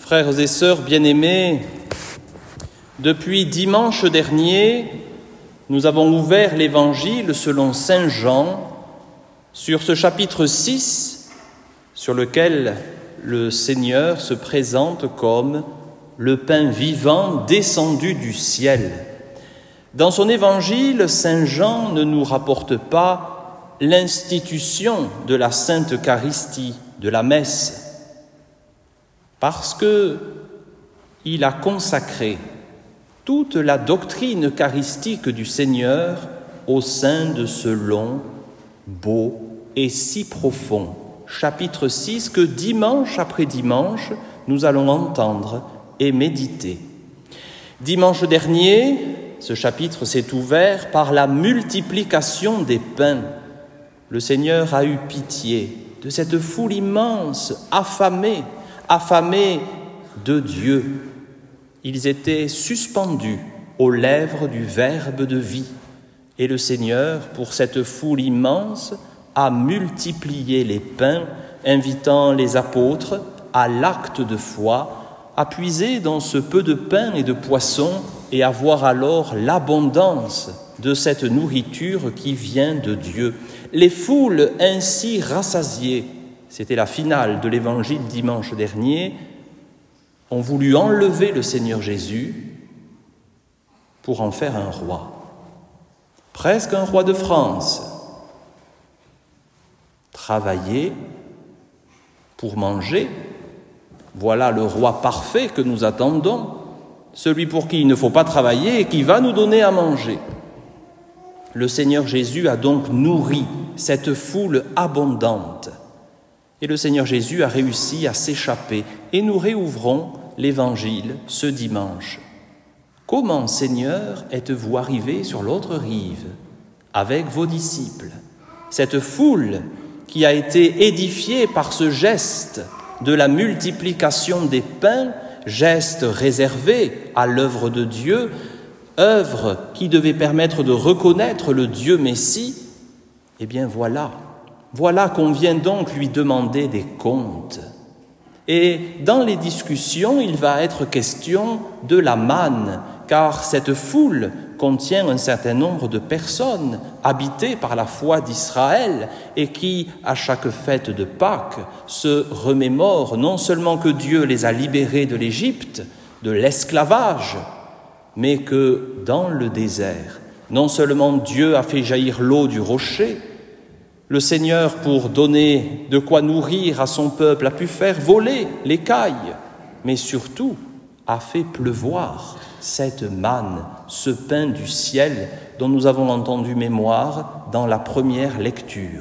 Frères et sœurs bien-aimés, depuis dimanche dernier, nous avons ouvert l'Évangile selon saint Jean sur ce chapitre 6, sur lequel le Seigneur se présente comme le pain vivant descendu du ciel. Dans son Évangile, saint Jean ne nous rapporte pas l'institution de la Sainte Eucharistie, de la messe, parce qu'il a consacré toute la doctrine eucharistique du Seigneur au sein de ce long, beau et si profond chapitre 6 que dimanche après dimanche, nous allons entendre et méditer. Dimanche dernier, ce chapitre s'est ouvert par la multiplication des pains. Le Seigneur a eu pitié de cette foule immense, affamée de Dieu. Ils étaient suspendus aux lèvres du Verbe de vie. Et le Seigneur, pour cette foule immense, a multiplié les pains, invitant les apôtres à l'acte de foi, à puiser dans ce peu de pain et de poissons et à voir alors l'abondance de cette nourriture qui vient de Dieu. Les foules ainsi rassasiées, c'était la finale de l'Évangile dimanche dernier, ont voulu enlever le Seigneur Jésus pour en faire un roi. Presque un roi de France. Travailler pour manger, voilà le roi parfait que nous attendons, celui pour qui il ne faut pas travailler et qui va nous donner à manger. Le Seigneur Jésus a donc nourri cette foule abondante. Et le Seigneur Jésus a réussi à s'échapper. Et nous réouvrons l'Évangile ce dimanche. Comment, Seigneur, êtes-vous arrivé sur l'autre rive avec vos disciples? Cette foule qui a été édifiée par ce geste de la multiplication des pains, geste réservé à l'œuvre de Dieu, œuvre qui devait permettre de reconnaître le Dieu Messie, eh bien voilà qu'on vient donc lui demander des comptes. Et dans les discussions, il va être question de la manne, car cette foule contient un certain nombre de personnes habitées par la foi d'Israël et qui, à chaque fête de Pâques, se remémorent non seulement que Dieu les a libérés de l'Égypte, de l'esclavage, mais que dans le désert, non seulement Dieu a fait jaillir l'eau du rocher, le Seigneur, pour donner de quoi nourrir à son peuple, a pu faire voler l'écaille, mais surtout a fait pleuvoir cette manne, ce pain du ciel dont nous avons entendu mémoire dans la première lecture.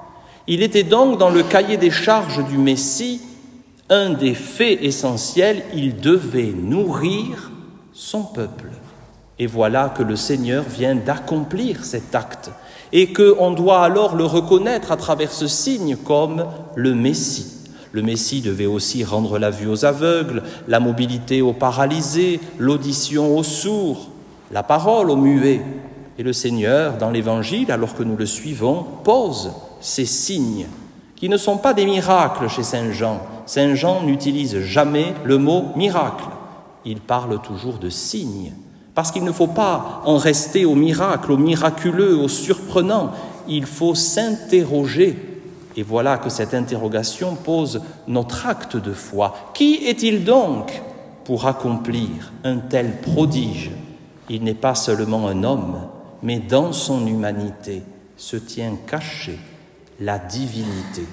Il était donc dans le cahier des charges du Messie un des faits essentiels, il devait nourrir son peuple. Et voilà que le Seigneur vient d'accomplir cet acte et qu'on doit alors le reconnaître à travers ce signe comme le Messie. Le Messie devait aussi rendre la vue aux aveugles, la mobilité aux paralysés, l'audition aux sourds, la parole aux muets. Et le Seigneur, dans l'Évangile, alors que nous le suivons, pose ces signes qui ne sont pas des miracles chez saint Jean. Saint Jean n'utilise jamais le mot miracle. Il parle toujours de signes. Parce qu'il ne faut pas en rester au miracle, au miraculeux, au surprenant. Il faut s'interroger. Et voilà que cette interrogation pose notre acte de foi. Qui est-il donc pour accomplir un tel prodige? Il n'est pas seulement un homme, mais dans son humanité se tient cachée la divinité.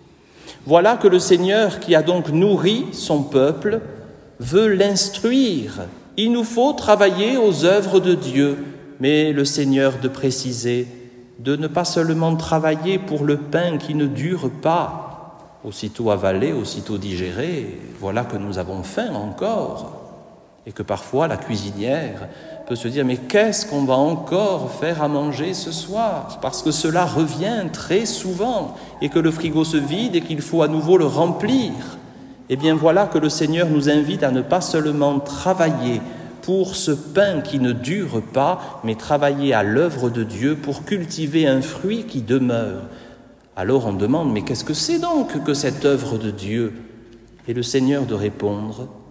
Voilà que le Seigneur, qui a donc nourri son peuple, veut l'instruire. Il nous faut travailler aux œuvres de Dieu, mais le Seigneur de préciser de ne pas seulement travailler pour le pain qui ne dure pas, aussitôt avalé, aussitôt digéré, voilà que nous avons faim encore, et que parfois la cuisinière peut se dire « mais qu'est-ce qu'on va encore faire à manger ce soir ?» Parce que cela revient très souvent, et que le frigo se vide et qu'il faut à nouveau le remplir. Eh bien voilà que le Seigneur nous invite à ne pas seulement travailler pour ce pain qui ne dure pas, mais travailler à l'œuvre de Dieu pour cultiver un fruit qui demeure. Alors on demande, mais qu'est-ce que c'est donc que cette œuvre de Dieu? Et le Seigneur de répondre,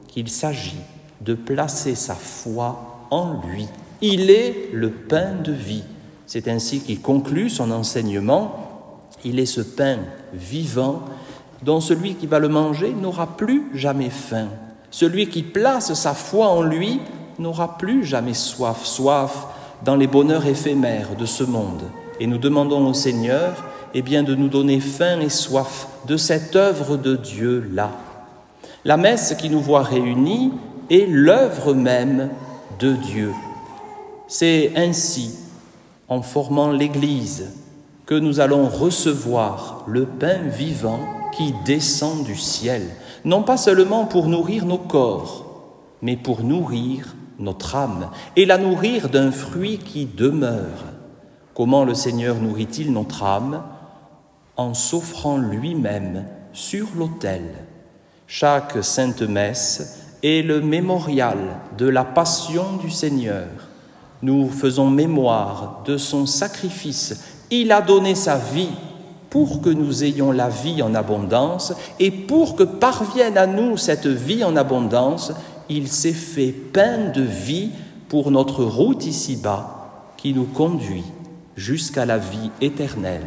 qu'il s'agit de placer sa foi en lui. Il est le pain de vie. C'est ainsi qu'il conclut son enseignement. Il est ce pain vivant dont celui qui va le manger n'aura plus jamais faim. Celui qui place sa foi en lui n'aura plus jamais soif, soif dans les bonheurs éphémères de ce monde. Et nous demandons au Seigneur de nous donner faim et soif de cette œuvre de Dieu-là. La messe qui nous voit réunis est l'œuvre même de Dieu. C'est ainsi, en formant l'Église, que nous allons recevoir le pain vivant qui descend du ciel, non pas seulement pour nourrir nos corps, mais pour nourrir notre âme et la nourrir d'un fruit qui demeure. Comment le Seigneur nourrit-il notre âme? En s'offrant lui-même sur l'autel. Chaque sainte messe est le mémorial de la passion du Seigneur. Nous faisons mémoire de son sacrifice. Il a donné sa vie pour que nous ayons la vie en abondance et pour que parvienne à nous cette vie en abondance, il s'est fait pain de vie pour notre route ici-bas qui nous conduit jusqu'à la vie éternelle.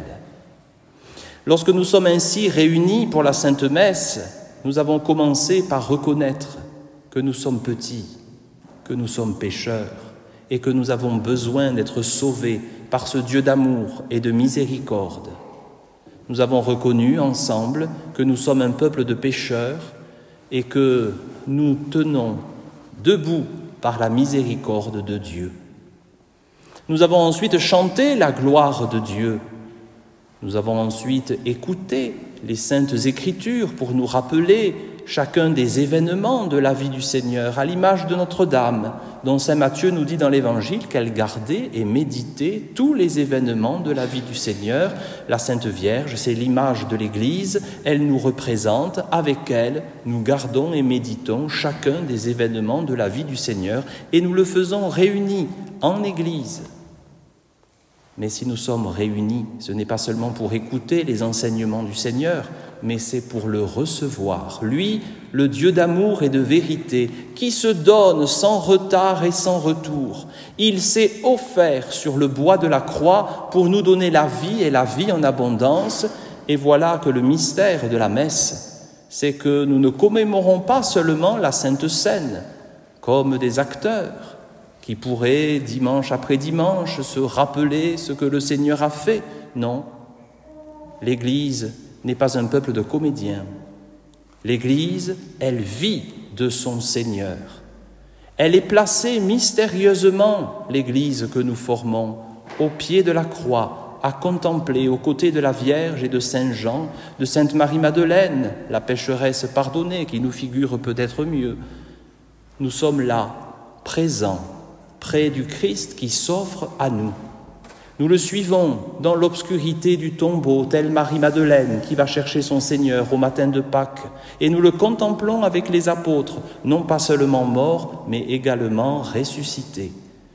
Lorsque nous sommes ainsi réunis pour la Sainte Messe, nous avons commencé par reconnaître que nous sommes petits, que nous sommes pécheurs et que nous avons besoin d'être sauvés par ce Dieu d'amour et de miséricorde. Nous avons reconnu ensemble que nous sommes un peuple de pécheurs et que nous tenons debout par la miséricorde de Dieu. Nous avons ensuite chanté la gloire de Dieu. Nous avons ensuite écouté les Saintes Écritures pour nous rappeler chacun des événements de la vie du Seigneur, à l'image de Notre-Dame, dont saint Matthieu nous dit dans l'Évangile qu'elle gardait et méditait tous les événements de la vie du Seigneur. La Sainte Vierge, c'est l'image de l'Église, elle nous représente, avec elle, nous gardons et méditons chacun des événements de la vie du Seigneur, et nous le faisons réunis en Église. Mais si nous sommes réunis, ce n'est pas seulement pour écouter les enseignements du Seigneur, mais c'est pour le recevoir. Lui, le Dieu d'amour et de vérité, qui se donne sans retard et sans retour. Il s'est offert sur le bois de la croix pour nous donner la vie et la vie en abondance. Et voilà que le mystère de la messe, c'est que nous ne commémorons pas seulement la Sainte Seine comme des acteurs qui pourraient, dimanche après dimanche, se rappeler ce que le Seigneur a fait. Non, l'Église n'est pas un peuple de comédiens. L'Église, elle vit de son Seigneur. Elle est placée mystérieusement, l'Église que nous formons, au pied de la croix, à contempler aux côtés de la Vierge et de Saint Jean, de Sainte Marie-Madeleine, la pécheresse pardonnée qui nous figure peut-être mieux. Nous sommes là, présents, près du Christ qui s'offre à nous. Nous le suivons dans l'obscurité du tombeau, telle Marie-Madeleine qui va chercher son Seigneur au matin de Pâques. Et nous le contemplons avec les apôtres, non pas seulement mort, mais également ressuscité.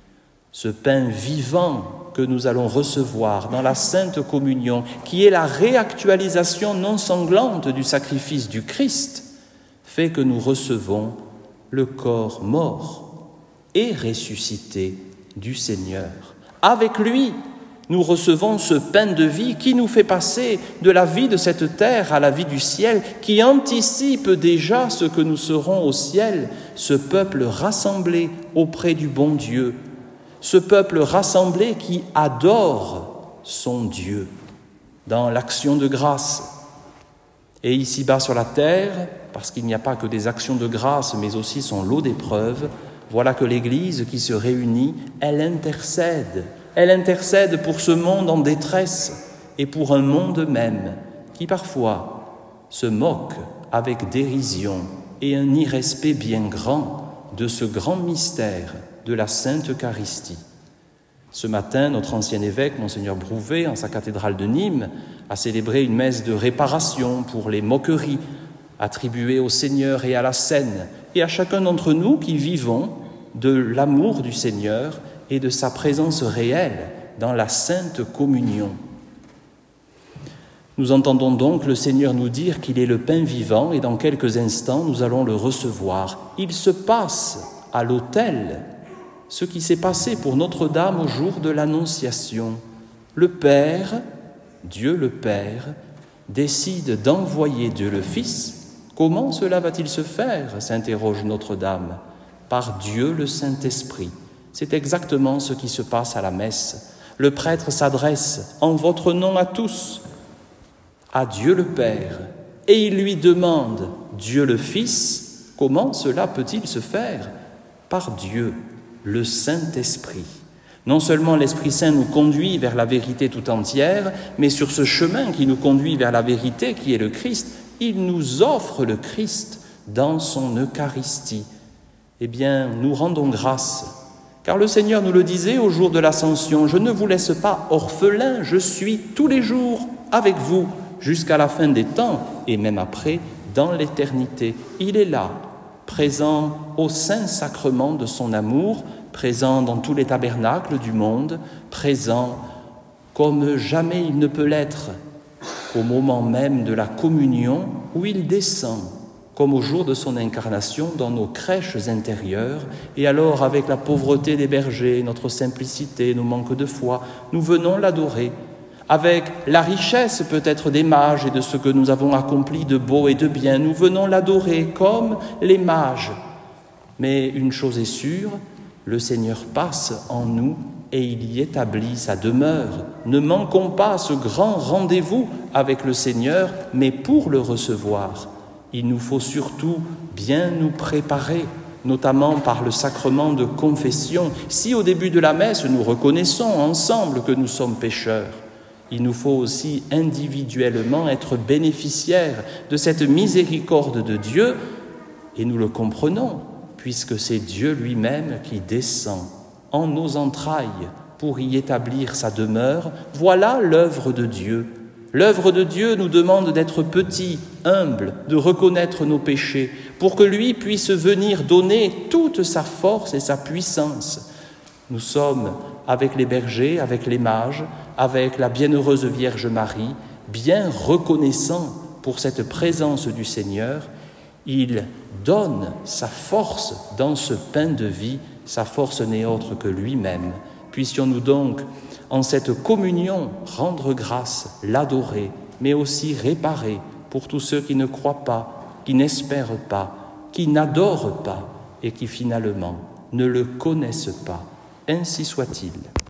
Ce pain vivant que nous allons recevoir dans la Sainte Communion, qui est la réactualisation non sanglante du sacrifice du Christ, fait que nous recevons le corps mort et ressuscité du Seigneur. Avec lui, nous recevons ce pain de vie qui nous fait passer de la vie de cette terre à la vie du ciel, qui anticipe déjà ce que nous serons au ciel, ce peuple rassemblé auprès du bon Dieu, ce peuple rassemblé qui adore son Dieu dans l'action de grâce. Et ici-bas sur la terre, parce qu'il n'y a pas que des actions de grâce, mais aussi son lot d'épreuves, voilà que l'Église qui se réunit, elle intercède. Elle intercède pour ce monde en détresse et pour un monde même qui parfois se moque avec dérision et un irrespect bien grand de ce grand mystère de la Sainte Eucharistie. Ce matin, notre ancien évêque, Monseigneur Brouvet, en sa cathédrale de Nîmes, a célébré une messe de réparation pour les moqueries attribuées au Seigneur et à la Seine, et à chacun d'entre nous qui vivons de l'amour du Seigneur et de sa présence réelle dans la Sainte Communion. Nous entendons donc le Seigneur nous dire qu'il est le pain vivant et dans quelques instants, nous allons le recevoir. Il se passe à l'autel ce qui s'est passé pour Notre-Dame au jour de l'Annonciation. Le Père, Dieu le Père, décide d'envoyer Dieu le Fils. Comment cela va-t-il se faire ? S'interroge Notre-Dame. Par Dieu le Saint-Esprit. C'est exactement ce qui se passe à la messe. Le prêtre s'adresse en votre nom à tous, à Dieu le Père, et il lui demande, Dieu le Fils, comment cela peut-il se faire ? Par Dieu, le Saint-Esprit. Non seulement l'Esprit Saint nous conduit vers la vérité tout entière, mais sur ce chemin qui nous conduit vers la vérité qui est le Christ, il nous offre le Christ dans son Eucharistie. Eh bien, nous rendons grâce, car le Seigneur nous le disait au jour de l'Ascension, « Je ne vous laisse pas orphelins, je suis tous les jours avec vous, jusqu'à la fin des temps, et même après, dans l'éternité. » Il est là, présent au Saint-Sacrement de son amour, présent dans tous les tabernacles du monde, présent comme jamais il ne peut l'être, au moment même de la communion où il descend, comme au jour de son incarnation, dans nos crèches intérieures, et alors avec la pauvreté des bergers, notre simplicité, nos manques de foi, nous venons l'adorer, avec la richesse peut-être des mages et de ce que nous avons accompli de beau et de bien, nous venons l'adorer comme les mages. Mais une chose est sûre, le Seigneur passe en nous et il y établit sa demeure. Ne manquons pas ce grand rendez-vous avec le Seigneur, mais pour le recevoir, il nous faut surtout bien nous préparer, notamment par le sacrement de confession. Si au début de la messe, nous reconnaissons ensemble que nous sommes pécheurs, il nous faut aussi individuellement être bénéficiaires de cette miséricorde de Dieu, et nous le comprenons, puisque c'est Dieu lui-même qui descend en nos entrailles pour y établir sa demeure. Voilà l'œuvre de Dieu. L'œuvre de Dieu nous demande d'être petits, humbles, de reconnaître nos péchés, pour que lui puisse venir donner toute sa force et sa puissance. Nous sommes, avec les bergers, avec les mages, avec la bienheureuse Vierge Marie, bien reconnaissants pour cette présence du Seigneur. Il donne sa force dans ce pain de vie. Sa force n'est autre que lui-même. Puissions-nous donc, en cette communion, rendre grâce, l'adorer, mais aussi réparer pour tous ceux qui ne croient pas, qui n'espèrent pas, qui n'adorent pas et qui finalement ne le connaissent pas. Ainsi soit-il.